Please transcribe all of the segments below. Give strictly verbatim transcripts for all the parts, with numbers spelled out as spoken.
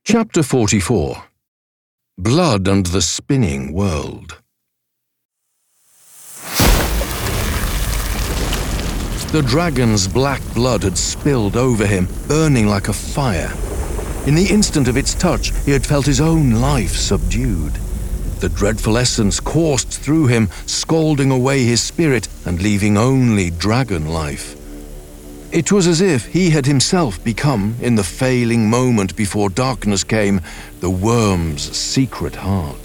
Chapter forty-four. Blood and the Spinning World. The dragon's black blood had spilled over him, burning like a fire. In the instant of its touch, he had felt his own life subdued. The dreadful essence coursed through him, scalding away his spirit and leaving only dragon life. It was as if he had himself become, in the failing moment before darkness came, the worm's secret heart.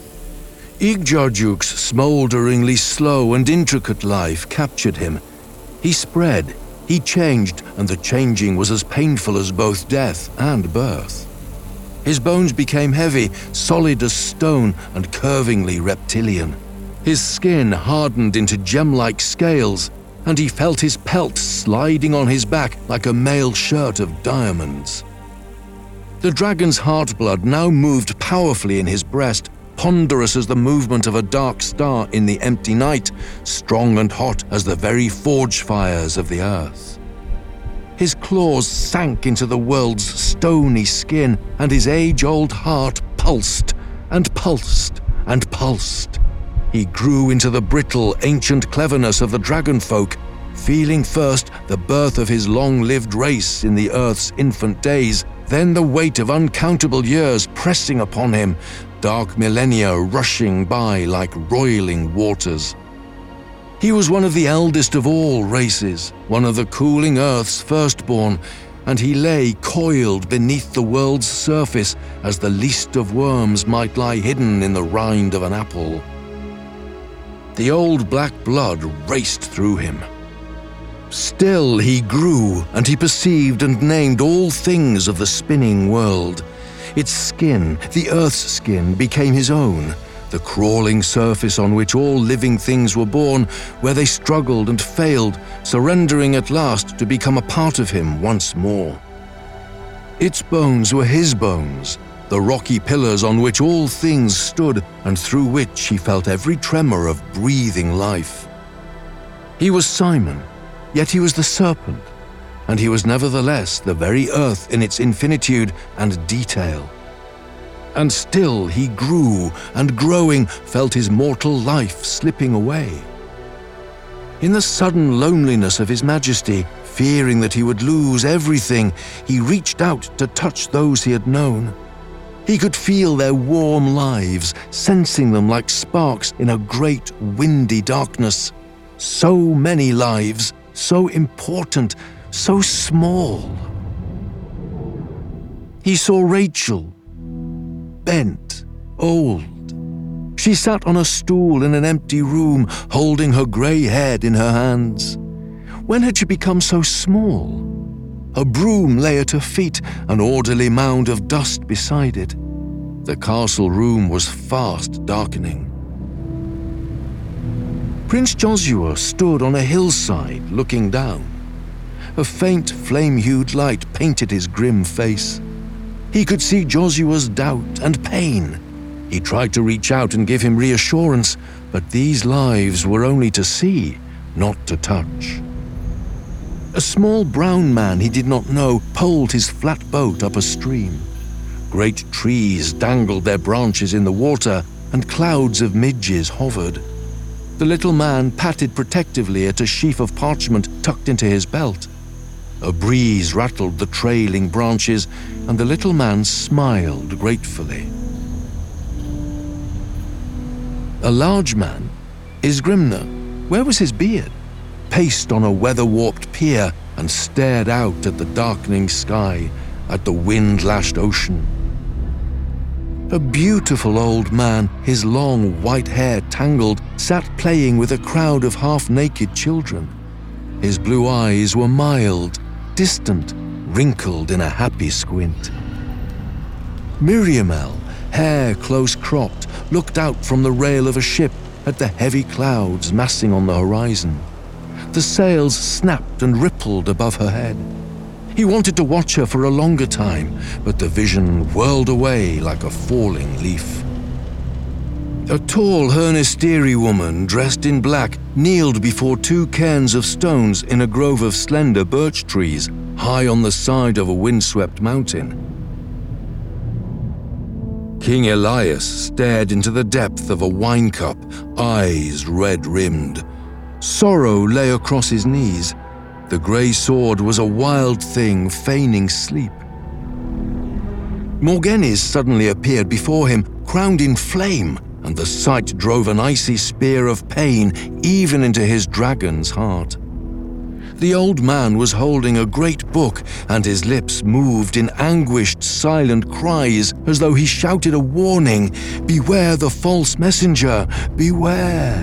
Iggdrajuk's smoulderingly slow and intricate life captured him. He spread, he changed, and the changing was as painful as both death and birth. His bones became heavy, solid as stone, and curvingly reptilian. His skin hardened into gem-like scales, and he felt his pelt sliding on his back like a mail shirt of diamonds. The dragon's heartblood now moved powerfully in his breast, ponderous as the movement of a dark star in the empty night, strong and hot as the very forge fires of the earth. His claws sank into the world's stony skin, and his age-old heart pulsed and pulsed and pulsed. He grew into the brittle, ancient cleverness of the dragonfolk, feeling first the birth of his long-lived race in the earth's infant days, then the weight of uncountable years pressing upon him, dark millennia rushing by like roiling waters. He was one of the eldest of all races, one of the cooling earth's firstborn, and he lay coiled beneath the world's surface as the least of worms might lie hidden in the rind of an apple. The old black blood raced through him. Still he grew, and he perceived and named all things of the spinning world. Its skin, the earth's skin, became his own, the crawling surface on which all living things were born, where they struggled and failed, surrendering at last to become a part of him once more. Its bones were his bones, the rocky pillars on which all things stood and through which he felt every tremor of breathing life. He was Simon, yet he was the serpent, and he was nevertheless the very earth in its infinitude and detail. And still he grew, and growing, felt his mortal life slipping away. In the sudden loneliness of his majesty, fearing that he would lose everything, he reached out to touch those he had known. He could feel their warm lives, sensing them like sparks in a great windy darkness. So many lives, so important, so small. He saw Rachel, bent, old. She sat on a stool in an empty room, holding her grey head in her hands. When had she become so small? A broom lay at her feet, an orderly mound of dust beside it. The castle room was fast darkening. Prince Josua stood on a hillside looking down. A faint flame-hued light painted his grim face. He could see Josua's doubt and pain. He tried to reach out and give him reassurance, but these lives were only to see, not to touch. A small brown man he did not know poled his flat boat up a stream. Great trees dangled their branches in the water, and clouds of midges hovered. The little man patted protectively at a sheaf of parchment tucked into his belt. A breeze rattled the trailing branches, and the little man smiled gratefully. A large man, Isgrimna, where was his beard, paced on a weather-warped pier and stared out at the darkening sky, at the wind-lashed ocean. A beautiful old man, his long white hair tangled, sat playing with a crowd of half-naked children. His blue eyes were mild, distant, wrinkled in a happy squint. Miriamel, hair close-cropped, looked out from the rail of a ship at the heavy clouds massing on the horizon. The sails snapped and rippled above her head. He wanted to watch her for a longer time, but the vision whirled away like a falling leaf. A tall Hernestiri woman, dressed in black, kneeled before two cairns of stones in a grove of slender birch trees, high on the side of a windswept mountain. King Elias stared into the depth of a wine cup, eyes red-rimmed. Sorrow lay across his knees. The grey sword was a wild thing feigning sleep. Morghennes suddenly appeared before him, crowned in flame, and the sight drove an icy spear of pain even into his dragon's heart. The old man was holding a great book, and his lips moved in anguished, silent cries as though he shouted a warning, "Beware the false messenger! Beware!"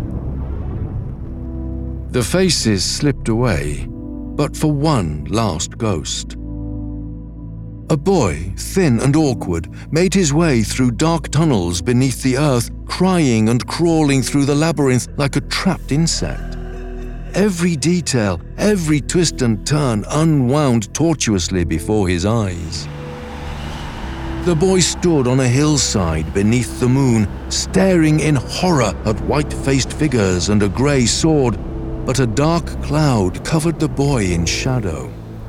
The faces slipped away, but for one last ghost. A boy, thin and awkward, made his way through dark tunnels beneath the earth, crying and crawling through the labyrinth like a trapped insect. Every detail, every twist and turn unwound tortuously before his eyes. The boy stood on a hillside beneath the moon, staring in horror at white-faced figures and a grey sword, but a dark cloud covered the boy in shadow.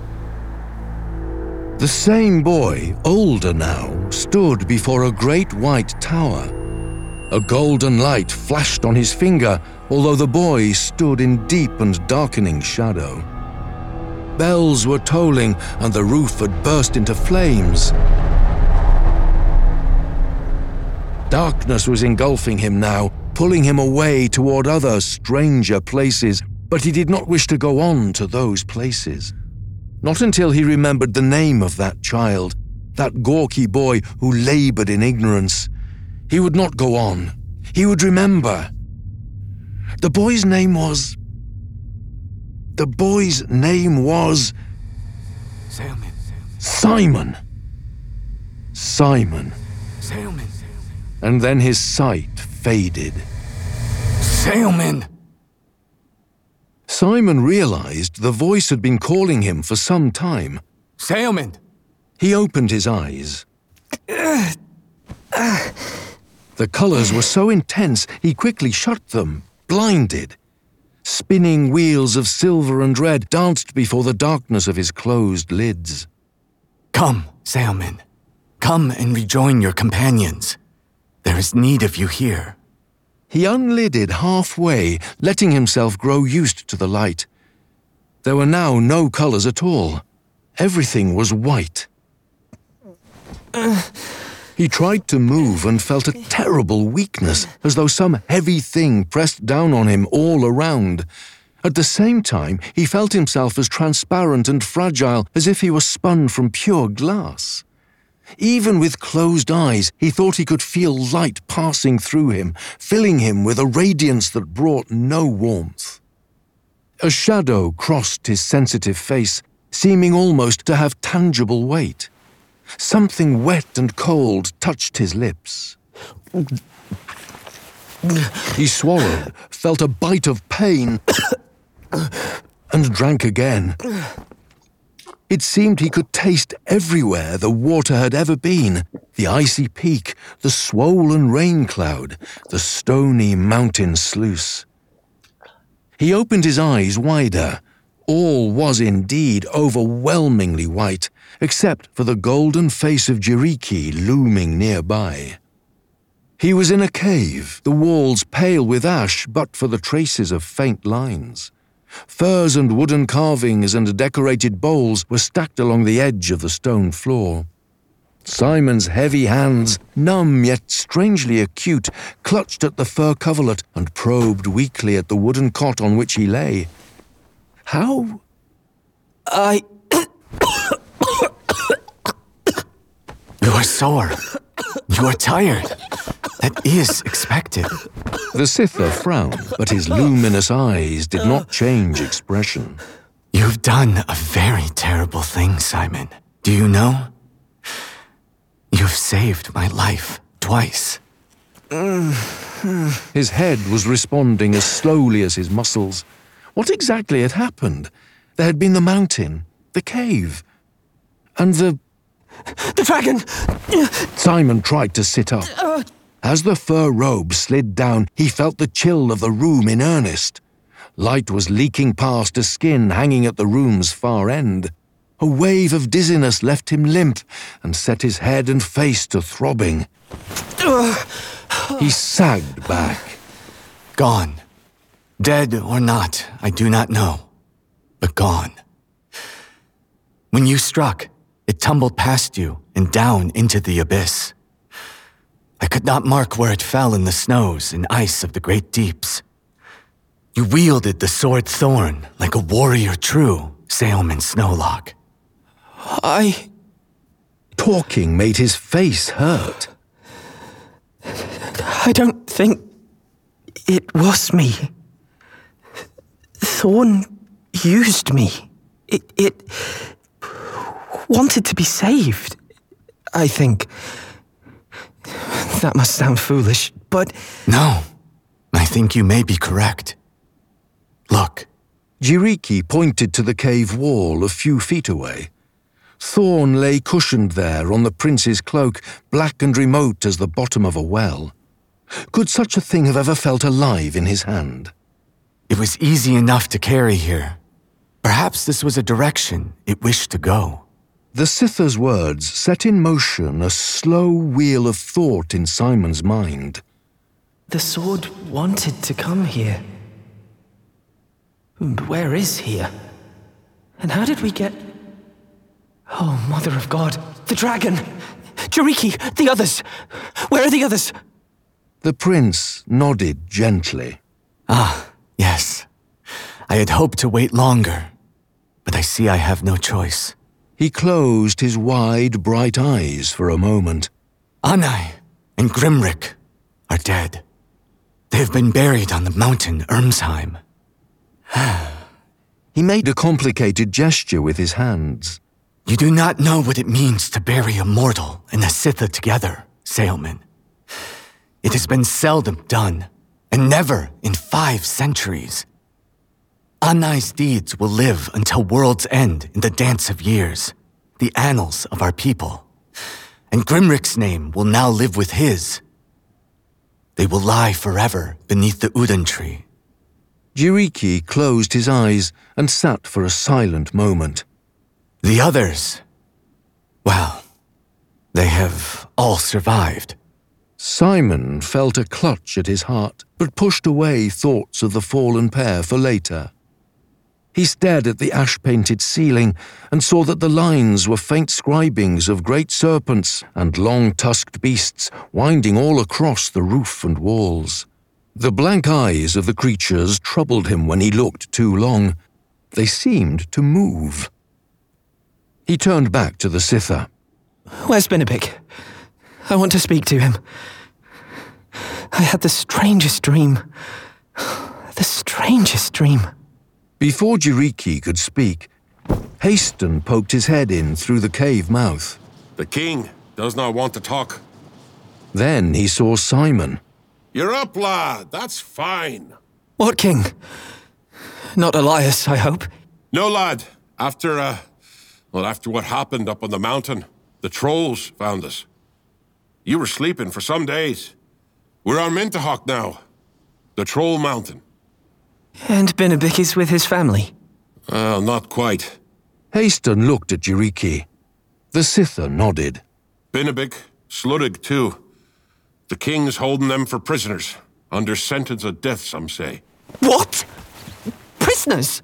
The same boy, older now, stood before a great white tower. A golden light flashed on his finger, although the boy stood in deep and darkening shadow. Bells were tolling, and the roof had burst into flames. Darkness was engulfing him now, pulling him away toward other, stranger places, but he did not wish to go on to those places. Not until he remembered the name of that child, that gawky boy who labored in ignorance. He would not go on. He would remember. The boy's name was... The boy's name was... Simon. Simon. Simon. Simon. And then his sight faded. Simon. Simon realized the voice had been calling him for some time. Simon. He opened his eyes. The colors were so intense he quickly shut them, blinded. Spinning wheels of silver and red danced before the darkness of his closed lids. Come, Simon. Come and rejoin your companions. There is need of you here. He unlidded halfway, letting himself grow used to the light. There were now no colors at all. Everything was white. Uh. He tried to move and felt a terrible weakness, as though some heavy thing pressed down on him all around. At the same time, he felt himself as transparent and fragile as if he were spun from pure glass. Even with closed eyes, he thought he could feel light passing through him, filling him with a radiance that brought no warmth. A shadow crossed his sensitive face, seeming almost to have tangible weight. Something wet and cold touched his lips. He swallowed, felt a bite of pain, and drank again. It seemed he could taste everywhere the water had ever been, the icy peak, the swollen rain cloud, the stony mountain sluice. He opened his eyes wider. All was indeed overwhelmingly white, except for the golden face of Jiriki looming nearby. He was in a cave, the walls pale with ash but for the traces of faint lines. Furs and wooden carvings and decorated bowls were stacked along the edge of the stone floor. Simon's heavy hands, numb yet strangely acute, clutched at the fur coverlet and probed weakly at the wooden cot on which he lay. How? I... You are sore. You are tired. That is expected. The Sitha frowned, but his luminous eyes did not change expression. You've done a very terrible thing, Simon. Do you know? You've saved my life twice. His head was responding as slowly as his muscles. What exactly had happened? There had been the mountain, the cave, and the... The dragon! Simon tried to sit up. As the fur robe slid down, he felt the chill of the room in earnest. Light was leaking past a skin hanging at the room's far end. A wave of dizziness left him limp and set his head and face to throbbing. He sagged back. Gone. Dead or not, I do not know, but gone. When you struck, it tumbled past you and down into the abyss. I could not mark where it fell in the snows and ice of the great deeps. You wielded the sword Thorn like a warrior true, Sailman Snowlock. I... Talking made his face hurt. I don't think it was me. Thorn used me. It, it wanted to be saved, I think. That must sound foolish, but... No, I think you may be correct. Look. Jiriki pointed to the cave wall a few feet away. Thorn lay cushioned there on the prince's cloak, black and remote as the bottom of a well. Could such a thing have ever felt alive in his hand? It was easy enough to carry here. Perhaps this was a direction it wished to go. The Sitha's words set in motion a slow wheel of thought in Simon's mind. The sword wanted to come here. But where is here? And how did we get... Oh, Mother of God, the dragon! Jiriki, the others! Where are the others? The prince nodded gently. Ah, yes. I had hoped to wait longer, but I see I have no choice. He closed his wide, bright eyes for a moment. Anai and Grimrick are dead. They have been buried on the mountain Ermsheim. He made a complicated gesture with his hands. You do not know what it means to bury a mortal and a Sitha together, Sailman. It has been seldom done, and never in five centuries. Anai's deeds will live until world's end in the Dance of Years, the annals of our people. And Grimrick's name will now live with his. They will lie forever beneath the Udan tree. Jiriki closed his eyes and sat for a silent moment. The others, well, they have all survived. Simon felt a clutch at his heart, but pushed away thoughts of the fallen pair for later. He stared at the ash-painted ceiling and saw that the lines were faint scribings of great serpents and long-tusked beasts winding all across the roof and walls. The blank eyes of the creatures troubled him when he looked too long. They seemed to move. He turned back to the Sitha. Where's Binabik? I want to speak to him. I had the strangest dream. The strangest dream. Before Jiriki could speak, Haston poked his head in through the cave mouth. The king does not want to talk. Then he saw Simon. You're up, lad. That's fine. What king? Not Elias, I hope. No, lad. After, uh... Well, after what happened up on the mountain, the trolls found us. You were sleeping for some days. We're on Mintahawk now. The Troll Mountain. And Binabik is with his family? Well, not quite. Haston looked at Jiriki. The Sitha nodded. Binabik, Sluddig too. The king's holding them for prisoners, under sentence of death, some say. What? Prisoners?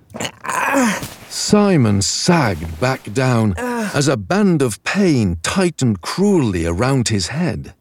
Simon sagged back down as a band of pain tightened cruelly around his head.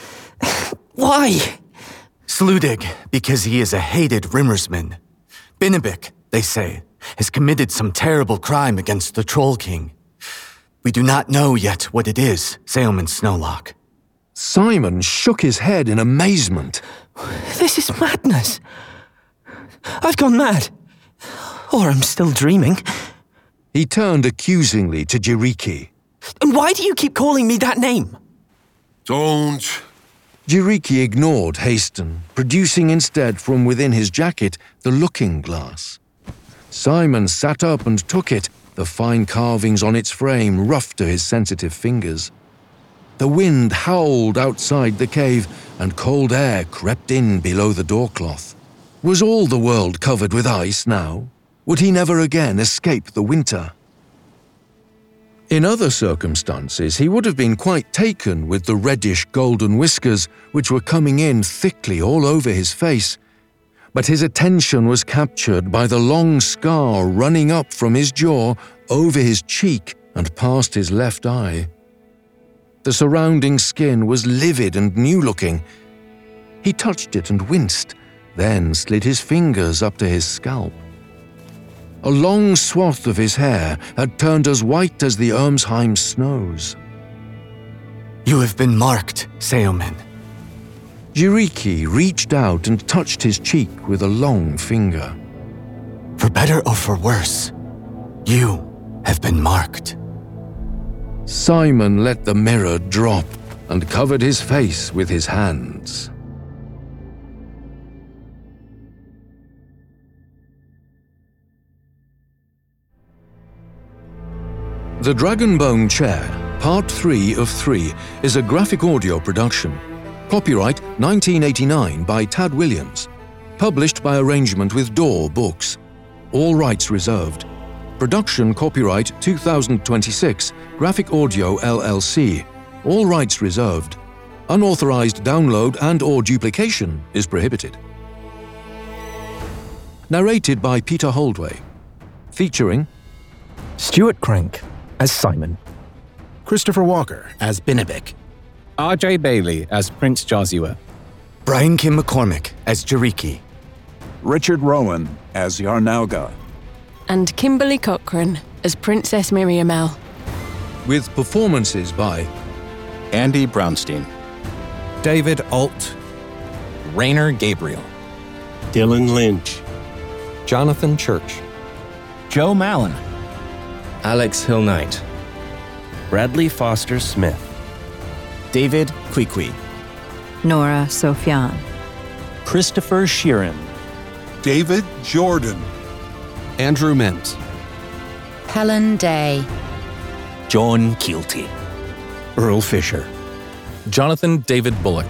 Why? Sluddig, because he is a hated Rimmersman. Binabik, they say, has committed some terrible crime against the Troll King. We do not know yet what it is, Sailman Snowlock. Simon shook his head in amazement. This is madness. I've gone mad. Or I'm still dreaming. He turned accusingly to Jiriki. And why do you keep calling me that name? Don't. Jiriki ignored Haston, producing instead from within his jacket the looking glass. Simon sat up and took it, the fine carvings on its frame rough to his sensitive fingers. The wind howled outside the cave, and cold air crept in below the doorcloth. Was all the world covered with ice now? Would he never again escape the winter? In other circumstances, he would have been quite taken with the reddish golden whiskers which were coming in thickly all over his face, but his attention was captured by the long scar running up from his jaw over his cheek and past his left eye. The surrounding skin was livid and new-looking. He touched it and winced, then slid his fingers up to his scalp. A long swath of his hair had turned as white as the Ermsheim snows. You have been marked, Seomin. Jiriki reached out and touched his cheek with a long finger. For better or for worse, you have been marked. Simon let the mirror drop and covered his face with his hands. The Dragonbone Chair, Part three of three, is a graphic audio production. Copyright nineteen eighty-nine by Tad Williams. Published by arrangement with Door Books. All rights reserved. Production copyright two thousand twenty-six, Graphic Audio L L C. All rights reserved. Unauthorized download and/or duplication is prohibited. Narrated by Peter Holdway. Featuring Stuart Crank as Simon. Christopher Walker as Binibik. R J Bailey as Prince Joshua. Brian Kim McCormick as Jiriki. Richard Rowan as Yarnauga. And Kimberly Cochran as Princess Miriamel. with performances by Andy Brownstein, David Alt, Rainer Gabriel, Dylan Lynch, Jonathan Church, Joe Mallon, Alex Hill Knight, Bradley Foster Smith, David Kwikwi, Nora Sofyan, Christopher Sheeran, David Jordan, Andrew Mims, Helen Day, John Keelty, Earl Fisher, Jonathan David Bullock,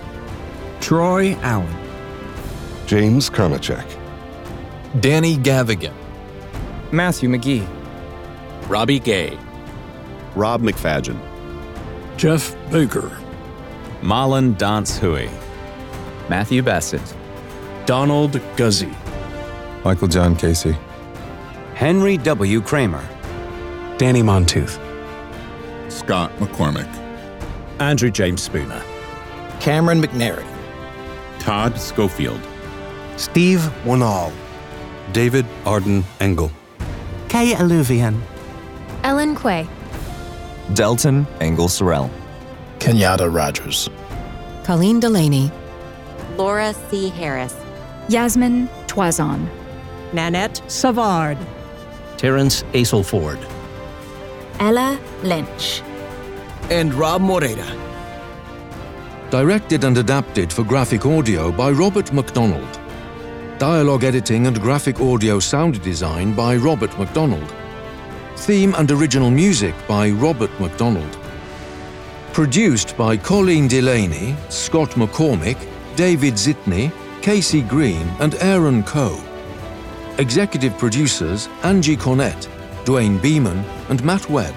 Troy Allen, James Karnacek, Danny Gavigan, Matthew McGee, Robbie Gay, Rob McFadgen, Jeff Baker, Malin Dance Hui, Matthew Bassett, Donald Guzzi, Michael John Casey, Henry W. Kramer, Danny Montooth, Scott McCormick, Andrew James Spooner, Cameron McNary, Todd Schofield, Steve Winall, David Arden Engel, Kay Alluvian, Ellen Quay, Delton Engel Sorrell, Kenyatta Rogers, Colleen Delaney, Laura C. Harris, Yasmin Toison, Nanette Savard, Terrence Aselford, Ella Lynch, and Rob Moreda. Directed and adapted for graphic audio by Robert MacDonald. Dialogue editing and graphic audio sound design by Robert MacDonald. Theme and original music by Robert MacDonald. Produced by Colleen Delaney, Scott McCormick, David Zitney, Casey Green, and Aaron Coe. Executive producers Angie Cornett, Dwayne Beeman, and Matt Webb.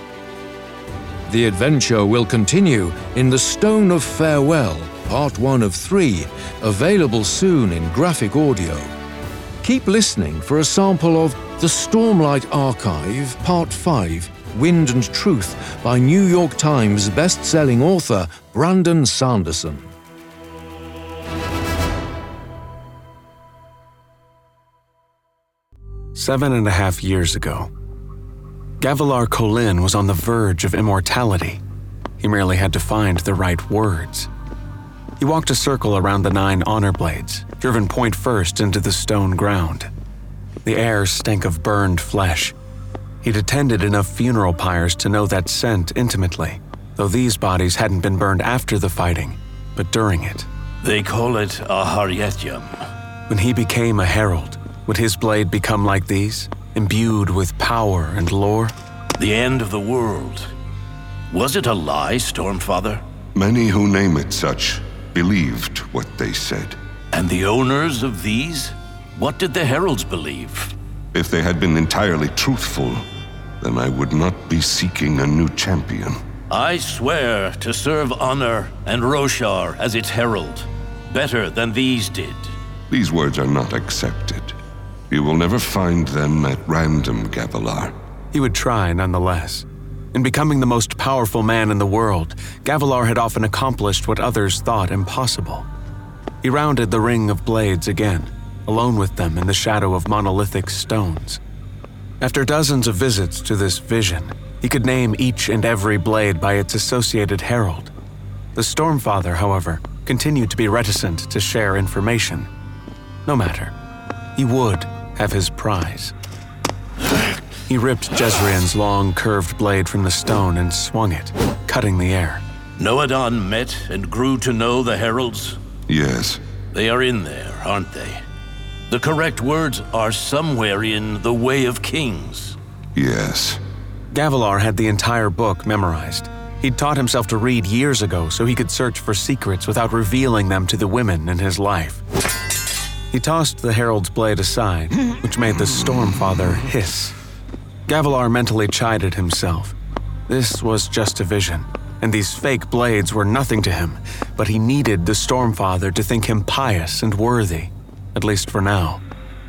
The adventure will continue in The Stone of Farewell, Part one of three, available soon in graphic audio. Keep listening for a sample of The Stormlight Archive, Part five, Wind and Truth by New York Times best-selling author Brandon Sanderson. Seven and a half years ago, Gavilar Kholin was on the verge of immortality. He merely had to find the right words. He walked a circle around the nine honor blades, driven point first into the stone ground. The air stank of burned flesh. He'd attended enough funeral pyres to know that scent intimately, though these bodies hadn't been burned after the fighting, but during it. They call it a Haryetyam. When he became a herald, would his blade become like these, imbued with power and lore? The end of the world. Was it a lie, Stormfather? Many who name it such believed what they said. And the owners of these? What did the heralds believe? If they had been entirely truthful, then I would not be seeking a new champion. I swear to serve Honor and Roshar as its herald, better than these did. These words are not accepted. You will never find them at random, Gavilar. He would try nonetheless. In becoming the most powerful man in the world, Gavilar had often accomplished what others thought impossible. He rounded the ring of blades again, alone with them in the shadow of monolithic stones. After dozens of visits to this vision, he could name each and every blade by its associated herald. The Stormfather, however, continued to be reticent to share information. No matter. He would have his prize. He ripped Jezrien's long, curved blade from the stone and swung it, cutting the air. Nohadon met and grew to know the heralds? Yes. They are in there, aren't they? The correct words are somewhere in The Way of Kings. Yes. Gavilar had the entire book memorized. He'd taught himself to read years ago so he could search for secrets without revealing them to the women in his life. He tossed the herald's blade aside, which made the Stormfather hiss. Gavilar mentally chided himself. This was just a vision, and these fake blades were nothing to him, but he needed the Stormfather to think him pious and worthy, at least for now.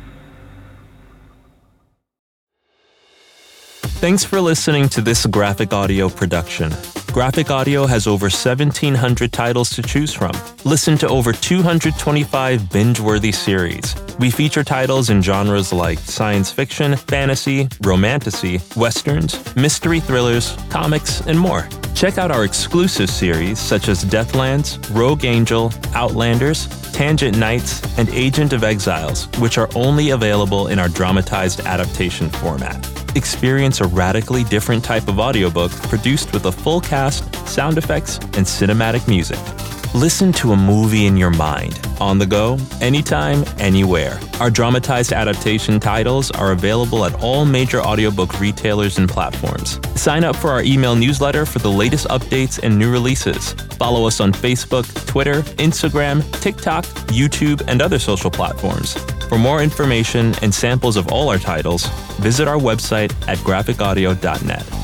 Thanks for listening to this Graphic Audio production. Graphic Audio has over seventeen hundred titles to choose from. Listen to over two hundred twenty-five binge-worthy series. We feature titles in genres like science fiction, fantasy, romantasy, westerns, mystery thrillers, comics, and more. Check out our exclusive series such as Deathlands, Rogue Angel, Outlanders, Tangent Knights, and Agent of Exiles, which are only available in our dramatized adaptation format. Experience a radically different type of audiobook produced with a full cast, sound effects, and cinematic music. Listen to a movie in your mind, on the go, anytime, anywhere. Our dramatized adaptation titles are available at all major audiobook retailers and platforms. Sign up for our email newsletter for the latest updates and new releases. Follow us on Facebook, Twitter, Instagram, TikTok, YouTube, and other social platforms. For more information and samples of all our titles, visit our website at graphic audio dot net.